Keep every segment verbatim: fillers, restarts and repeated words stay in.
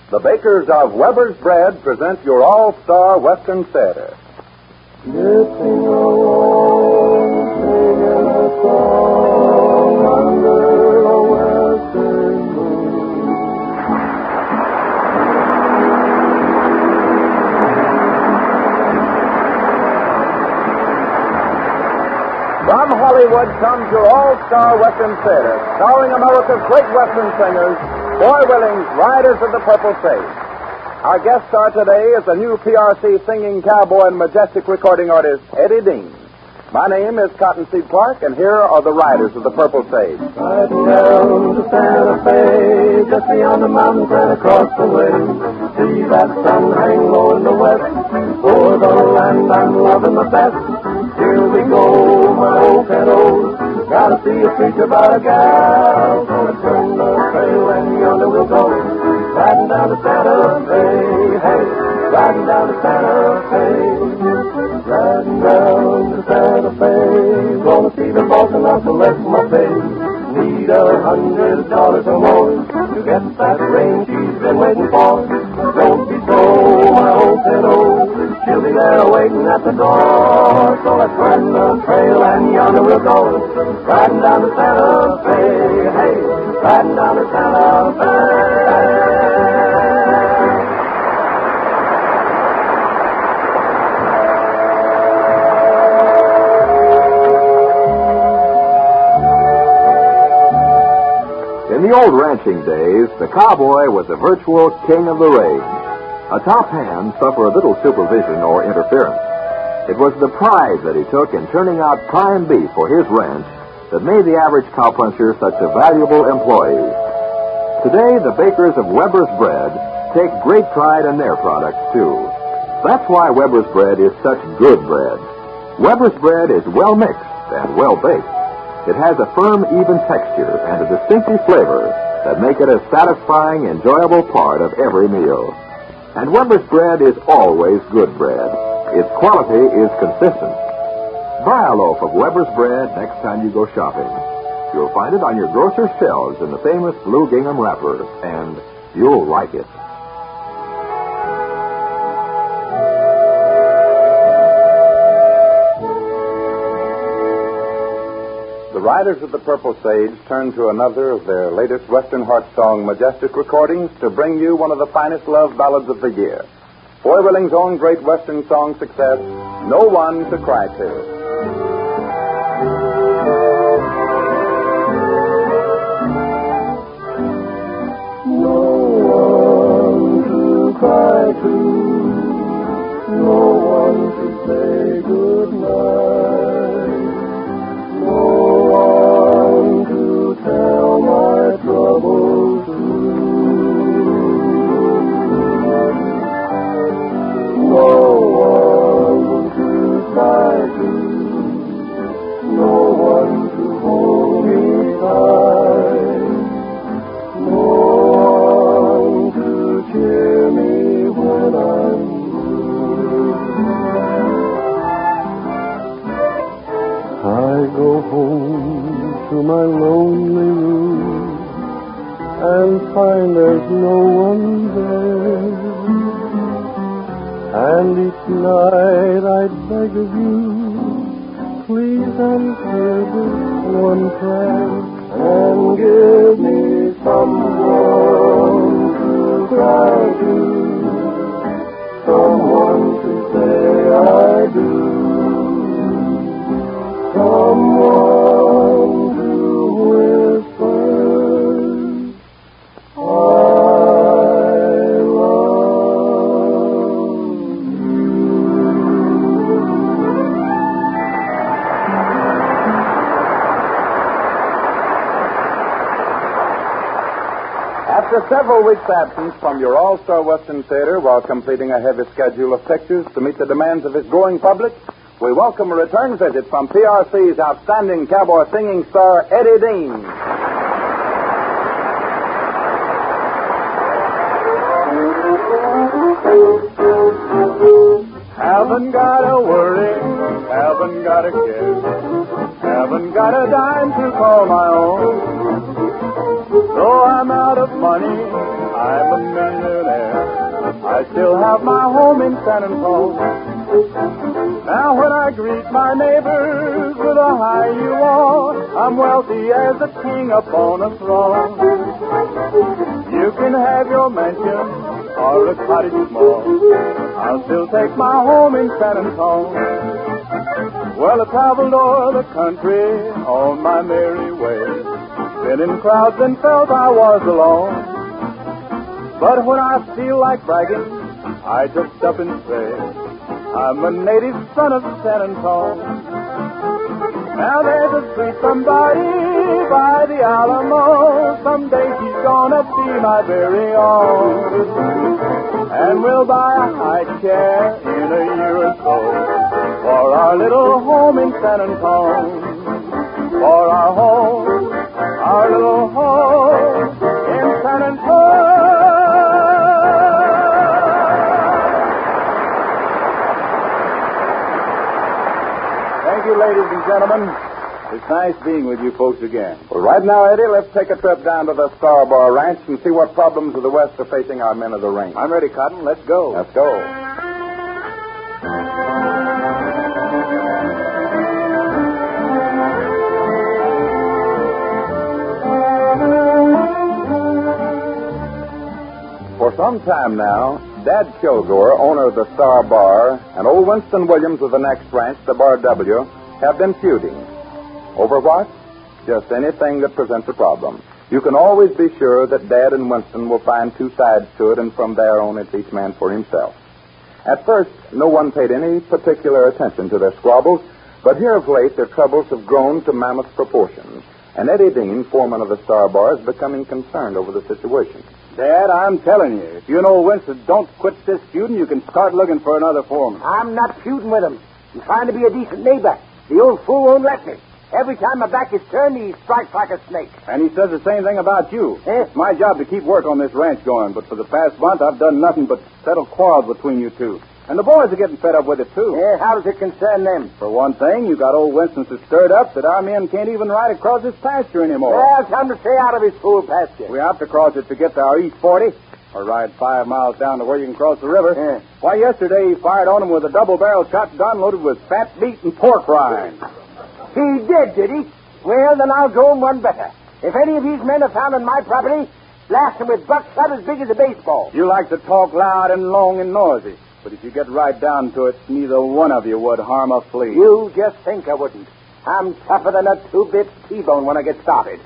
The bakers of Weber's Bread present your all-star Western Theater. Getting along, singing a song under a western moon. From Hollywood comes your all-star Western Theater, starring America's great Western singers, Foy Willings, Riders of the Purple Sage. Our guest star today is the new P R C singing cowboy and majestic recording artist, Eddie Dean. My name is Cottonseed Clark, and here are the Riders of the Purple Sage. Riding down to Santa Fe, just beyond the mountains and across the way. See that sun hang low in the west, for the land I'm loving the best. Here we go, my old pedals. Gotta see a preacher about a gal. Gonna turn the trail and yonder we'll go. Riding down to Santa Fe, hey. Riding down to Santa Fe. Riding down to Santa Fe. Gonna see the boss and I'll select my pay. Need a hundred dollars or more to get that range she's been waiting for. Don't be so, my old pedal. She'll be there waiting at the door. So let's run the trail and yonder we'll go. Riding down to Santa Fe, hey, riding down to Santa Fe. In the old ranching days, the cowboy was a virtual king of the range. A top hand suffered little supervision or interference. It was the pride that he took in turning out prime beef for his ranch that made the average cowpuncher such a valuable employee. Today, the bakers of Weber's Bread take great pride in their products, too. That's why Weber's Bread is such good bread. Weber's Bread is well mixed and well baked. It has a firm, even texture and a distinctive flavor that make it a satisfying, enjoyable part of every meal. And Weber's Bread is always good bread. Its quality is consistent. Buy a loaf of Weber's Bread next time you go shopping. You'll find it on your grocer's shelves in the famous blue gingham wrapper, and you'll like it. The Riders of the Purple Sage turn to another of their latest Western Heart Song majestic recordings to bring you one of the finest love ballads of the year. Foy Willings' own great Western song success, No One to Cry To. Cry to, no one to say good night, no one to tell my troubles to, no one to cry to, no one to hold me tight, no one to cheer me when I'm blue. I go home to my lonely room and find there's no one there. And each night I beg of you, please answer this one prayer and give me someone to cry to, someone to say I do, someone to whisper I love you. After several weeks' absence from your all-star Western Theater while completing a heavy schedule of pictures to meet the demands of his growing public, we welcome a return visit from P R C's outstanding cowboy singing star, Eddie Dean. Haven't got a worry, haven't got a care, haven't got a dime to call my own. Though I'm out of money, I'm a millionaire. I still have my home in San Antonio. Now when I greet my neighbors with a hi you all, I'm wealthy as a king upon a throne. You can have your mansion or a cottage small, I'll still take my home in San Antonio. Well, I traveled o'er the country on my merry way, been in crowds and felt I was alone. But when I feel like bragging, I just stop and say, I'm a native son of San Antonio. Now there's a sweet somebody by the Alamo. Someday she's gonna be my very own. And we'll buy a high chair in a year or so for our little home in San Antonio. For our home, our little home in San Antonio. Thank you, ladies and gentlemen. It's nice being with you folks again. Well, right now, Eddie, let's take a trip down to the Star Bar Ranch and see what problems of the West are facing our men of the range. I'm ready, Cotton. Let's go. Let's go. For some time now, Dad Kilgore, owner of the Star Bar, and old Winston Williams of the next ranch, the Bar W, have been feuding. Over what? Just anything that presents a problem. You can always be sure that Dad and Winston will find two sides to it, and from there on, it's each man for himself. At first, no one paid any particular attention to their squabbles, but here of late, their troubles have grown to mammoth proportions, and Eddie Dean, foreman of the Star Bar, is becoming concerned over the situation. Dad, I'm telling you, if you and old Winston don't quit this feuding, you can start looking for another foreman. I'm not feuding with him. I'm trying to be a decent neighbor. The old fool won't let me. Every time my back is turned, he strikes like a snake. And he says the same thing about you. Eh? It's my job to keep work on this ranch going, but for the past month, I've done nothing but settle quarrels between you two. And the boys are getting fed up with it, too. Eh, how does it concern them? For one thing, you got old Winston so stirred up that our men can't even ride across his pasture anymore. Well, tell him to stay out of his fool pasture. We have to cross it to get to our East forty, or ride five miles down to where you can cross the river. Yeah. Why, yesterday he fired on him with a double-barrel shotgun loaded with fat meat and pork rind. He did, did he? Well, then I'll go him one better. If any of these men are found on my property, blast them with buckshot as big as a baseball. You like to talk loud and long and noisy, but if you get right down to it, neither one of you would harm a flea. You just think I wouldn't. I'm tougher than a two-bit T-bone when I get started.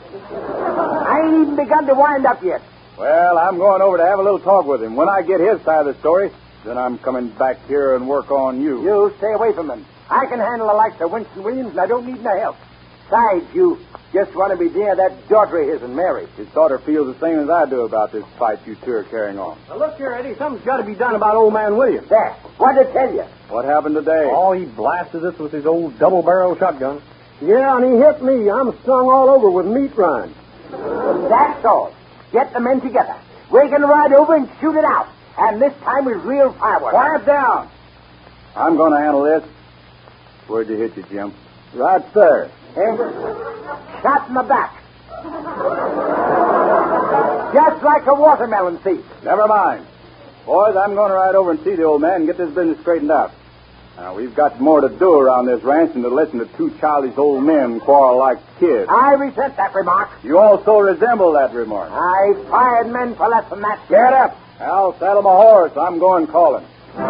I ain't even begun to wind up yet. Well, I'm going over to have a little talk with him. When I get his side of the story, then I'm coming back here and work on you. You stay away from him. I can handle the likes of Winston Williams, and I don't need no help. Besides, you just want to be near that daughter of his and Mary. His daughter feels the same as I do about this fight you two are carrying on. Now, look here, Eddie. Something's got to be done about old man Williams. There. What'd I tell you? What happened today? Oh, he blasted us with his old double-barrel shotgun. Yeah, and he hit me. I'm strung all over with meat rind. That's all. Get the men together. We're going to ride over and shoot it out. And this time with real fireworks. Quiet down. I'm going to handle this. Where'd you hit you, Jim? Right there. Eh? Shot in the back. Just like a watermelon seed. Never mind. Boys, I'm going to ride over and see the old man and get this business straightened out. Now, we've got more to do around this ranch than to listen to two childish old men quarrel like kids. I resent that remark. You also resemble that remark. I fired men for less than that. Get up. I'll saddle my horse. I'm going calling.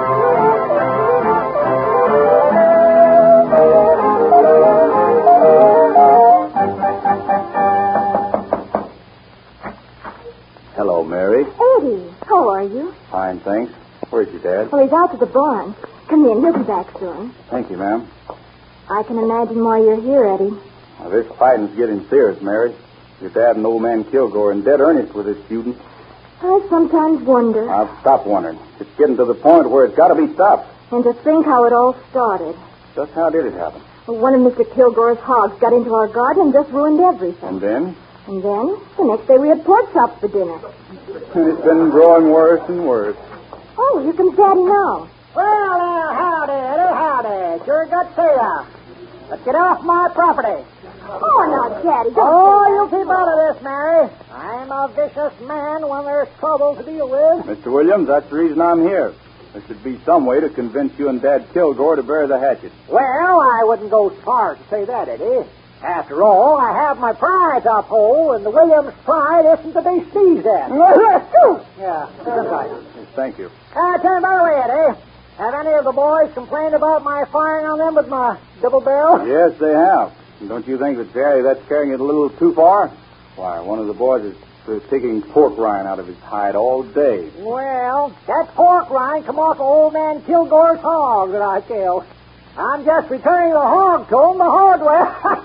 Hello, Mary. Eddie, how are you? Fine, thanks. Where's your dad? Well, he's out to the barn. Come in, he'll be back soon. Thank you, ma'am. I can imagine why you're here, Eddie. Now, this fighting's getting serious, Mary. Your dad and old man Kilgore are in dead earnest with this feuding. I sometimes wonder. I've stopped wondering. It's getting to the point where it's got to be stopped. And to think how it all started. Just how did it happen? Well, one of Mister Kilgore's hogs got into our garden and just ruined everything. And then? And then, the next day we had pork chops for dinner. It's been growing worse and worse. Oh, here comes Daddy now. Well, uh, howdy, Eddie, howdy. Sure good to see ya. But get off my property. Oh, now, Daddy, don't Oh, say you keep out of this, Mary. I I'm a vicious man when there's trouble to deal with. Mister Williams, that's the reason I'm here. There should be some way to convince you and Dad Kilgore to bury the hatchet. Well, I wouldn't go as far as to say that, Eddie. After all, I have my pride to uphold, and the Williams pride isn't to be sneezed at. Yeah, that's right. Yes, thank you. Uh, tell me, by the way, Eddie, have any of the boys complained about my firing on them with my double barrel? Yes, they have. And don't you think that, Jerry, that's carrying it a little too far? Why, one of the boys is uh, taking pork rind out of his hide all day. Well, that pork rind come off of old man Kilgore's hog that I killed. I'm just returning the hog to him the hard way.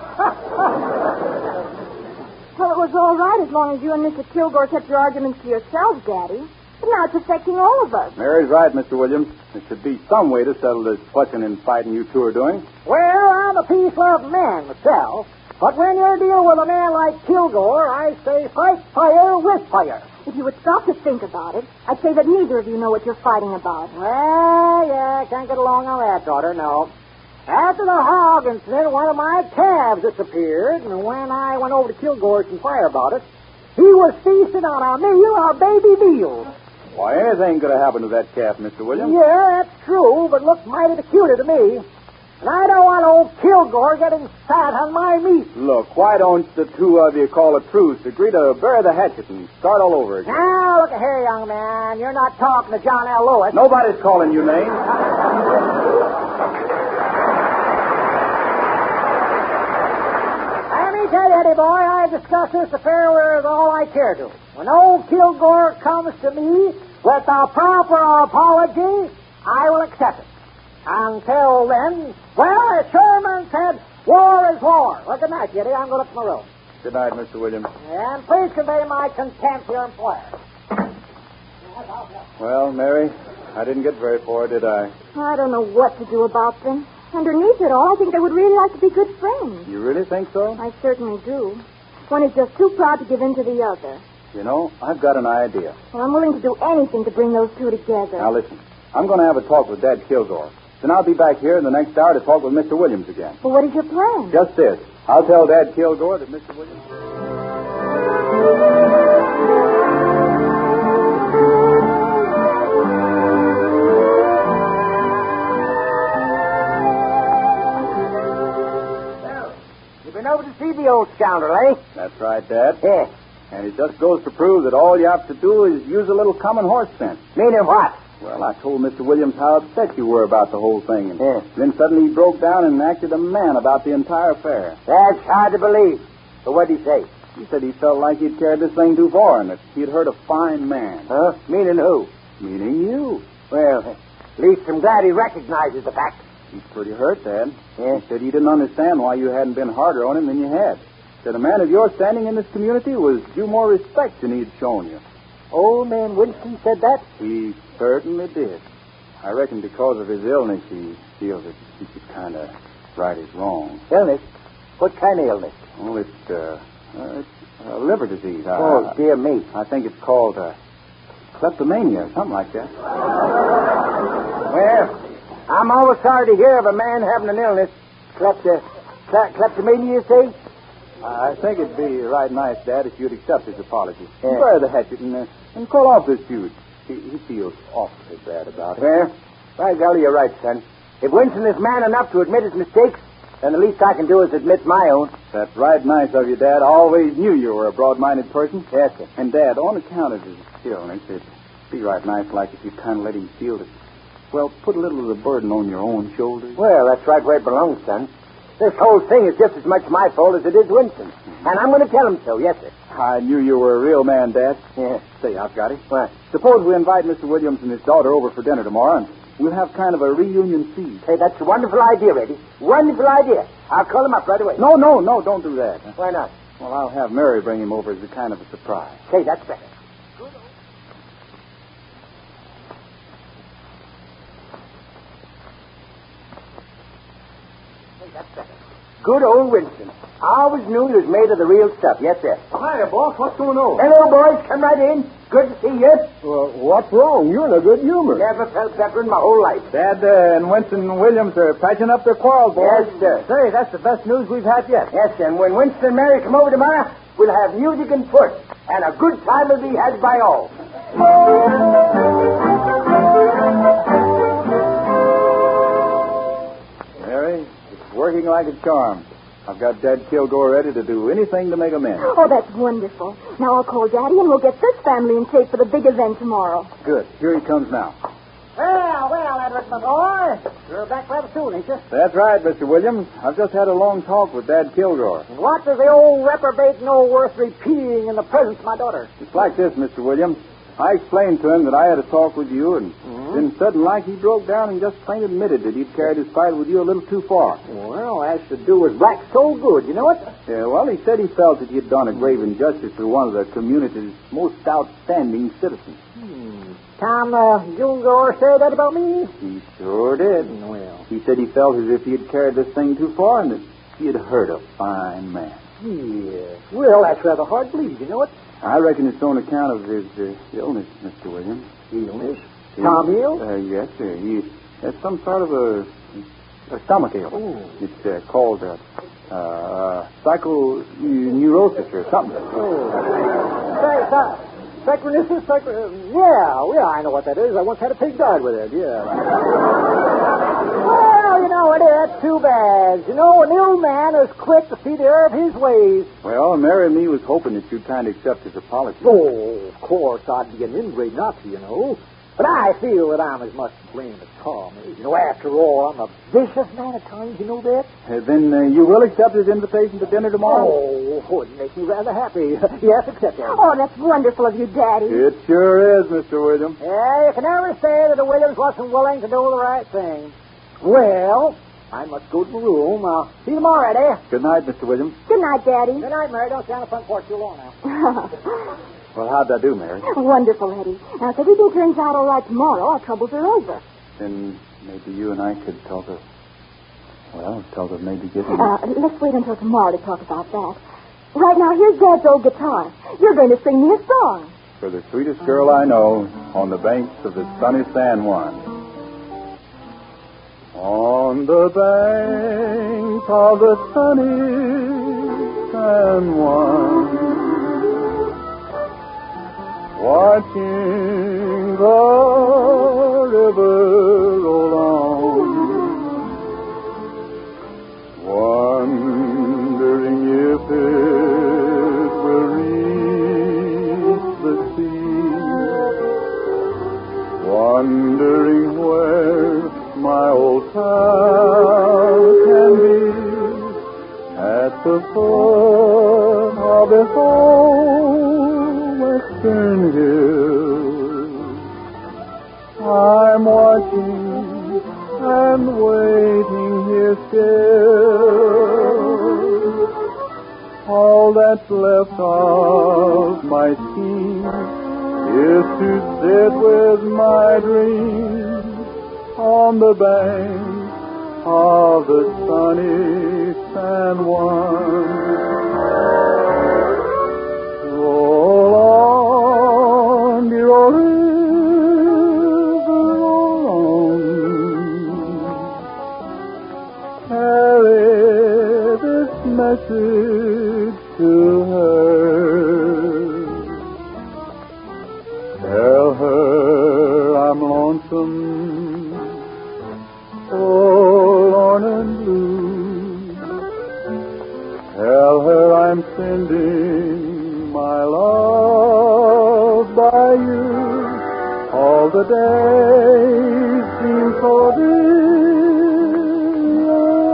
Well, it was all right as long as you and Mister Kilgore kept your arguments to yourselves, Daddy. But now it's affecting all of us. Mary's right, Mister Williams. There should be some way to settle this fussing and fighting you two are doing. Well, I'm a peace-loving man myself. But when you're dealing with a man like Kilgore, I say fight fire with fire. If you would stop to think about it, I'd say that neither of you know what you're fighting about. Well, yeah, I can't get along on that, daughter, no. After the hog incident, one of my calves disappeared, and when I went over to Kilgore's and inquire about it, he was feasting on a meal of baby veal. Why, anything could have happened to that calf, Mister Williams. Yeah, that's true, but looked mighty peculiar to me. And I don't want old Kilgore getting fat on my meat. Look, why don't the two of you call a truce, agree to bury the hatchet, and start all over again? Now, look here, young man. You're not talking to John L. Lewis. Nobody's calling you names. Let me tell you, Eddie boy, I've discussed this affair with all I care to. When old Kilgore comes to me with a proper apology, I will accept it. Until then, well, as Sherman said, war is war. Well, good night, Eddie. I'm going up to my room. Good night, Mister Williams. And please convey my contempt to your employer. Well, Mary, I didn't get very far, did I? I don't know what to do about them. Underneath it all, I think they would really like to be good friends. You really think so? I certainly do. One is just too proud to give in to the other. You know, I've got an idea. Well, I'm willing to do anything to bring those two together. Now, listen. I'm going to have a talk with Dad Kilgore. Then I'll be back here in the next hour to talk with Mister Williams again. Well, what is your plan? Just this. I'll tell Dad Kilgore that Mister Williams... Well, you've been over to see the old scoundrel, eh? That's right, Dad. Yes. And it just goes to prove that all you have to do is use a little common horse sense. Meaning what? Well, I told Mister Williams how upset you were about the whole thing. And Yes. then suddenly he broke down and acted a man about the entire affair. That's hard to believe. But what did he say? He said he felt like he'd carried this thing too far and that he'd hurt a fine man. Huh? Meaning who? Meaning you. Well, at least I'm glad he recognizes the fact. He's pretty hurt, Dad. Yes. He said he didn't understand why you hadn't been harder on him than you had. Said a man of your standing in this community was due more respect than he'd shown you. Old man Winston said that? He certainly did. I reckon because of his illness, he feels that he could kind of right his wrong. Illness? What kind of illness? Oh, it's, uh, uh, it's a liver disease. I, Oh, dear me. I think it's called uh, kleptomania or something like that. Well, I'm always sorry to hear of a man having an illness. Klepto, kle- kleptomania, you say? I think it'd be right nice, Dad, if you'd accept his apology. Yeah. Bury the hatchet and, uh, and call off this feud. He, he feels awfully bad about it. Well, by golly, you're right, son. If Winston is man enough to admit his mistakes, then the least I can do is admit my own. That's right nice of you, Dad. I always knew you were a broad-minded person. Yes, sir. And, Dad, on account of his illness, it'd be right nice like if you'd kind of let him feel that, well, put a little of the burden on your own shoulders. Well, that's right where it belongs, son. This whole thing is just as much my fault as it is Winston's. And I'm going to tell him so, yes, sir. I knew you were a real man, Dad. Yes. Say, I've got it. What? Suppose we invite Mister Williams and his daughter over for dinner tomorrow, and we'll have kind of a reunion feast. Hey, that's a wonderful idea, Eddie. Wonderful idea. I'll call him up right away. No, no, no, don't do that. Why not? Well, I'll have Mary bring him over as a kind of a surprise. Say, that's better. Hey, that's better. Good old Winston. I always knew he was made of the real stuff. Yes, sir. Hiya, boss. What's going on? Hello, boys. Come right in. Good to see you. Well, what's wrong? You're in a good humor. Never felt better in my whole life. Dad uh, and Winston Williams are patching up their quarrel, boys. Yes, sir. Say, that's the best news we've had yet. Yes, and when Winston and Mary come over tomorrow, we'll have music and foot. and a good time will be had by all. Mary, it's working like a charm. I've got Dad Kilgore ready to do anything to make amends. Oh, that's wonderful. Now I'll call Daddy and we'll get this family in shape for the big event tomorrow. Good. Here he comes now. Well, well, Edward, my boy. You're back rather soon, ain't you? That's right, Mister Williams. I've just had a long talk with Dad Kilgore. And what does the old reprobate know worth repeating in the presence of my daughter? It's like this, Mister Williams. I explained to him that I had a talk with you, and Mm-hmm. then sudden like he broke down and just plain admitted that he'd carried his fight with you a little too far. Well, as to do with black so good, you know it? Yeah, well, he said he felt that you'd done a grave injustice to one of the community's most outstanding citizens. Hmm. Tom uh, Kilgore said that about me? He sure did. Well, He said he felt as if he had carried this thing too far and that he had hurt a fine man. yes. Well, that's rather hard to believe, you know it? I reckon it's on account of his uh, illness, Mister Williams. Illness? He- Tom ill? Uh, yes, sir. He has some sort of a, a stomach ail. Oh. It's uh, called uh, uh, psychoneurosis or something. Oh. Say, Tom. Psychronissus? Psychro... Yeah, yeah, I know what that is. I once had a pig died with it, yeah. Well, you know, it is too bad. You know, an ill man is quick to see the error of his ways. Well, Mary and me was hoping that you'd kind of accept his apology. Oh, of course, I'd be an ingrate not to, you know. But I feel that I'm as much to blame as Tom is. You know, after all, I'm a vicious man at times, you know that? Uh, then uh, you will accept his invitation to dinner tomorrow? Oh, it makes me rather happy. Yes, accept that. Oh, that's wonderful of you, Daddy. It sure is, Mister Williams. Yeah, you can never say that the Williams wasn't willing to do the right thing. Well, I must go to my room. I'll see you tomorrow, Eddie. Good night, Mister Williams. Good night, Daddy. Good night, Mary. Don't stand on the front porch too long now. Well, how'd that do, Mary? Wonderful, Eddie. Now, if everything turns out all right tomorrow, our troubles are over. Then maybe you and I could talk of, well, talk of maybe getting... Uh, let's wait until tomorrow to talk about that. Right now, here's Dad's old guitar. You're going to sing me a song. For the sweetest girl I know, on the banks of the sunny San Juan. On the banks of the sunny San Juan, watching the river roll on, wondering if it will reach the sea, wondering where my old town can be, at the foot of this old western hill. I'm watching and waiting here still. All that's left of my scheme is to sit with my dreams on the bank of the sunny San Juan. Roll on, dear old river, roll on. Carry this message to her. Tell her I'm lonesome, forlorn and blue. Tell her I'm sending my love by you. All the days seem so dim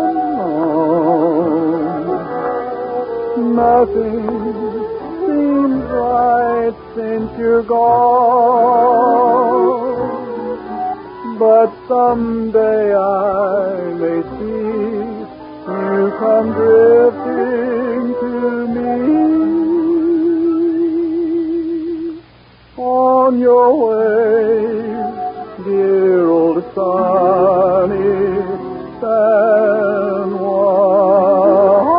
and long. Nothing seems right since you're gone. But someday I may see you come drifting to me on your way, dear old sunny San Juan.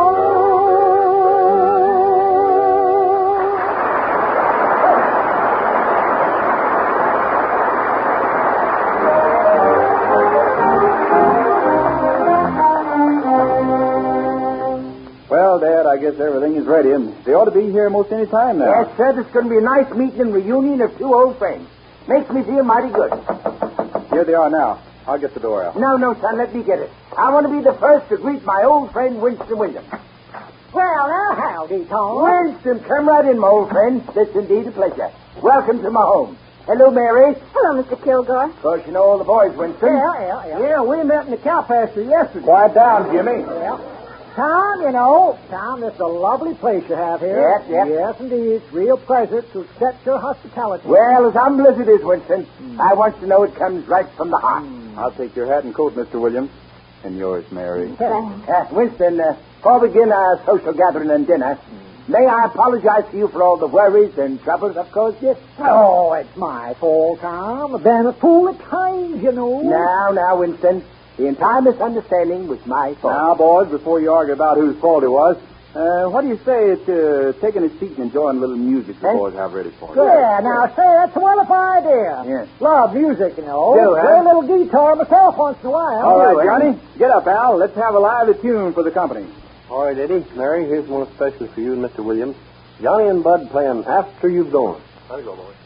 guess everything is ready, and they ought to be here most any time now. Yes, sir. This is going to be a nice meeting and reunion of two old friends. Makes me feel mighty good. Here they are now. I'll get the door out. No, no, son, let me get it. I want to be the first to greet my old friend, Winston Williams. Well, now, howdy, Tom. Winston, come right in, my old friend. It's indeed a pleasure. Welcome to my home. Hello, Mary. Hello, Mister Kilgore. Of course, you know all the boys, Winston. Yeah, yeah, yeah. Yeah, we met in the cow pasture yesterday. Quiet down, Jimmy. Well, Tom, you know, Tom, this is a lovely place you have here. Yes, yes. Yes, indeed. It's real pleasure to accept your hospitality. Well, as humble as it is, Winston, mm. I want to know it comes right from the heart. Mm. I'll take your hat and coat, Mister Williams. And yours, Mary. Thanks. Uh, Winston, uh, before we begin our social gathering and dinner, mm. may I apologize to you for all the worries and troubles I've caused you? Oh, it's my fault, Tom. I've been a fool at times, you know. Now, now, Winston, the entire misunderstanding was my fault. Now, boys, before you argue about whose fault it was, uh, what do you say to uh, taking a seat and enjoying a little music the boys have ready for you? Yeah, now, say, that's a wonderful idea. Yes. Love music, you know. Do, huh? Play a little guitar myself once in a while. All right, Do, huh? Johnny, get up, Al. Let's have a lively tune for the company. All right, Eddie. Mary, here's one especially for you and Mister Williams. Johnny and Bud playing After You've Gone. How's it go, boys?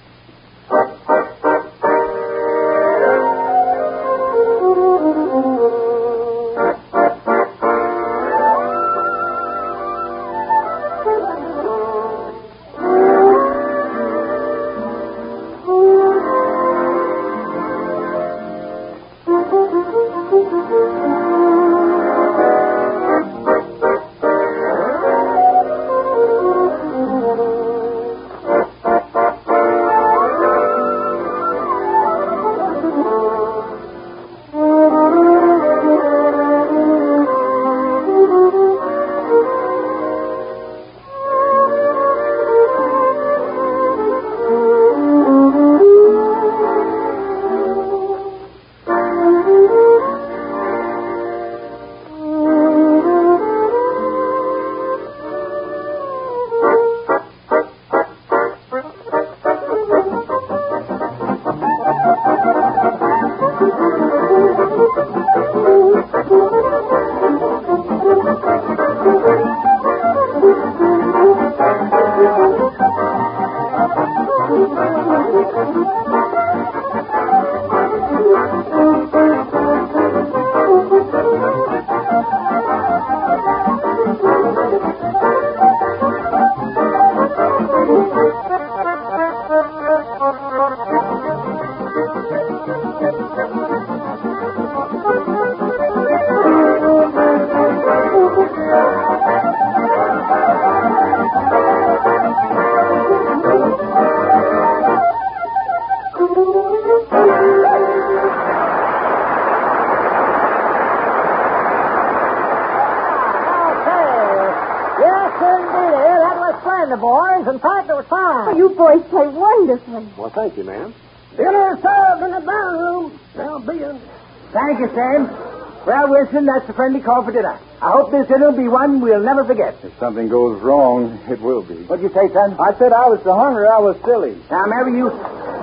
The boys, in fact, it was fine. Oh, you boys play wonderfully. Well, thank you, ma'am. Dinner served in the dining room. There'll be a... Thank you, Sam. Well, Winston, that's the friendly call for dinner. I hope this dinner will be one we'll never forget. If something goes wrong, it will be. What'd you say, son? I said I was so hungry I was silly. Now, Mary, you...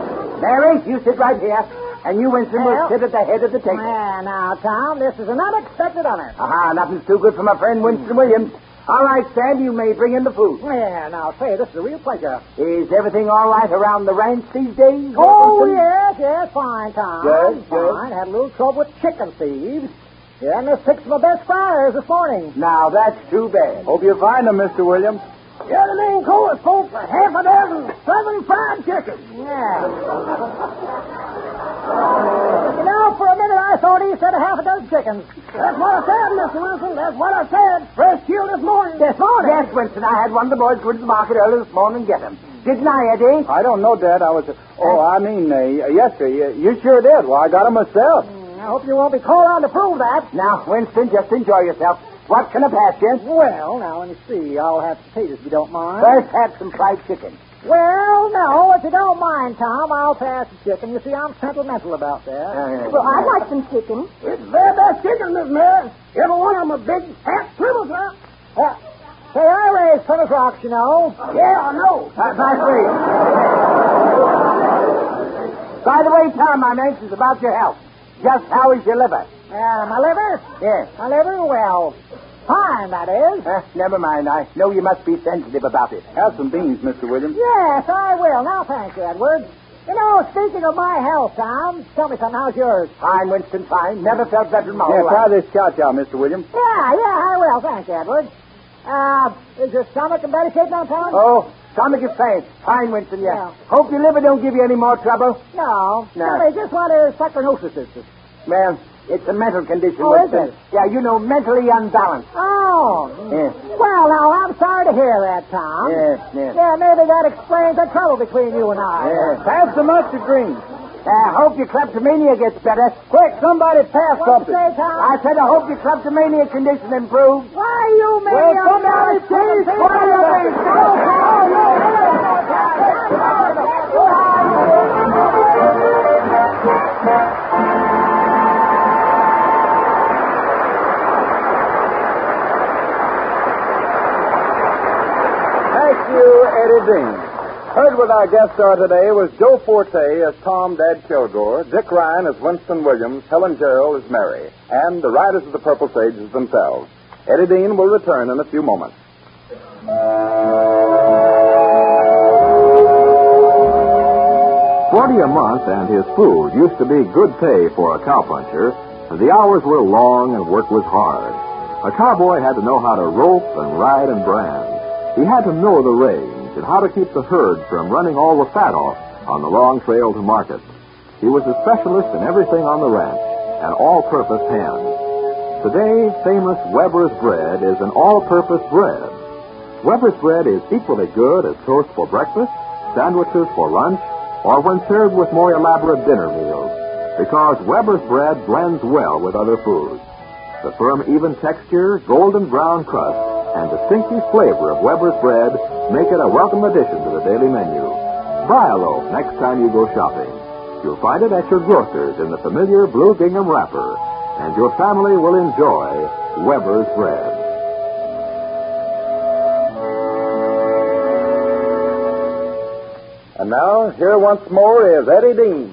Mary, you sit right here. And you, Winston, will Well. sit at the head of the table. Yeah, now, Tom, this is an unexpected honor. Aha, nothing's too good for my friend Winston Williams. All right, Sam, you may bring in the food. Yeah, now, say, this is a real pleasure. Is everything all right around the ranch these days? Oh, Winston? yes, yes, fine, Tom. Good, good. Fine. Had a little trouble with chicken thieves. Yeah, and there's six of my best fryers this morning. Now, that's too bad. Hope you find them, Mister Williams. You're the main course, folks, for half a dozen southern fried chickens. Yeah. You know, for a minute I thought he said a half a dozen chickens. That's what I said, Mister Wilson. That's what I said. First kill this morning. This morning? Yes, Winston. I had one of the boys go to the market early this morning and get them. Didn't I, Eddie? I don't know, Dad. I was... Oh, I mean, uh, yes, sir. You, you sure did. Well, I got them myself. Mm, I hope you won't be called on to prove that. Now, Winston, just enjoy yourself. What can I pass you? Well, now, let me see. I'll have potatoes if you don't mind. First, have some fried chicken. Well, no, if you don't mind, Tom, I'll pass the chicken. You see, I'm sentimental about that. Uh, Well, I'd like some chicken. It's the very best chicken, Miss Mary. Every one of them a big, fat Plymouth Rock. Uh, say, I raised Plymouth Rocks, you know. Yeah, I know. That's nice way. By the way, Tom, I'm anxious about your health. Just how is your liver? Uh, my liver? Yes. My liver? Well, Fine, that is. Uh, never mind. I know you must be sensitive about it. Have some beans, Mister Williams. Yes, I will. Now, thank you, Edward. You know, speaking of my health, Tom, tell me something. How's yours? Fine, Winston, fine. Never felt better in my Yeah, whole try life. this scotch out, Mister Williams. Yeah, yeah, I will. Thanks, Edward. Uh, is your stomach in better shape now, Tom? Oh, stomach is fine. Fine, Winston, yes. Yeah. Hope your liver don't give you any more trouble. No. No. Tell me just what is saccharinosis is. Well, it's a mental condition, Oh, is Winston. it? Yeah, you know, mentally unbalanced. Oh. Yeah. Well, now, I'm sorry to hear that, Tom. Yes, yes. Yeah, maybe that explains the trouble between you and I. Yes. Pass the mustard green. I hope your kleptomania gets better. Quick, somebody pass What something. you say, Tom? I said I hope your kleptomania condition improves. Why, you may Well, somebody please fire me. Thank you, Eddie Dean. Heard with our guest star today was Joe Forte as Tom Dad Kilgore, Dick Ryan as Winston Williams, Helen Gerald as Mary, and the Riders of the Purple Sages themselves. Eddie Dean will return in a few moments. Forty a month and his food used to be good pay for a cowpuncher, and the hours were long and work was hard. A cowboy had to know how to rope and ride and brand. He had to know the range and how to keep the herd from running all the fat off on the long trail to market. He was a specialist in everything on the ranch, an all-purpose hand. Today, famous Weber's bread is an all-purpose bread. Weber's bread is equally good as toast for breakfast, sandwiches for lunch, or when served with more elaborate dinner meals, because Weber's bread blends well with other foods. The firm, even texture, golden brown crust, and distinctive flavor of Weber's bread make it a welcome addition to the daily menu. Buy a loaf next time you go shopping. You'll find it at your grocer's in the familiar blue gingham wrapper, and your family will enjoy Weber's bread. And now, here once more is Eddie Dean.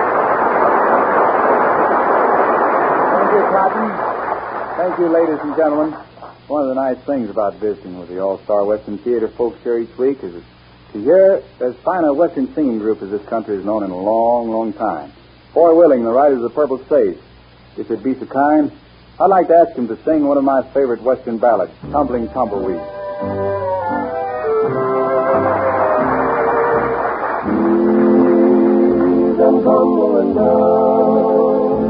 Thank you, Cotton. Thank you, ladies and gentlemen. One of the nice things about visiting with the All-Star Western Theater folks here each week is to hear as fine a Western singing group as this country has known in a long, long time. Foy Willing, the Riders of the Purple Sage. If you'd be so kind, I'd like to ask him to sing one of my favorite Western ballads, Tumbling Tumbleweed. I'm tumbling down,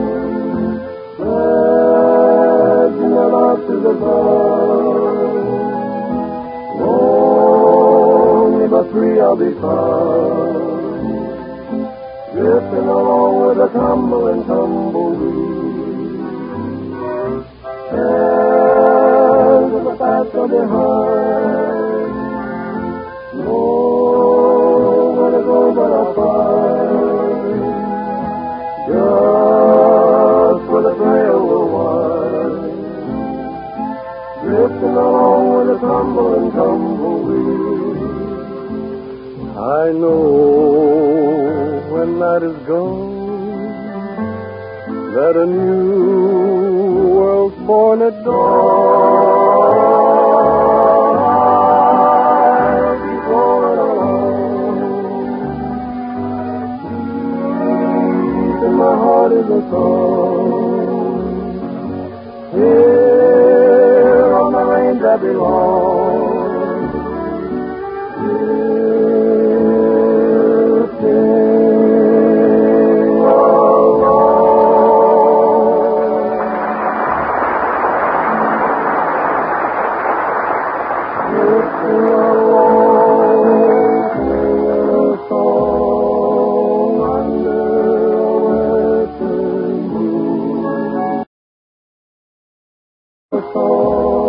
dragging out to the ground. Only but three I'll be found, drifting along with a tumbling tumbleweed. And the past are behind, nowhere to go but a find. Just where the trail will wind, drifting along with a tumbling tumbleweed. I know when night is gone that a new world's born at dawn. I'll be going along, my heart is a song. Here on the range I belong. Drifting along. Drifting along, singing a song under a western moon. A song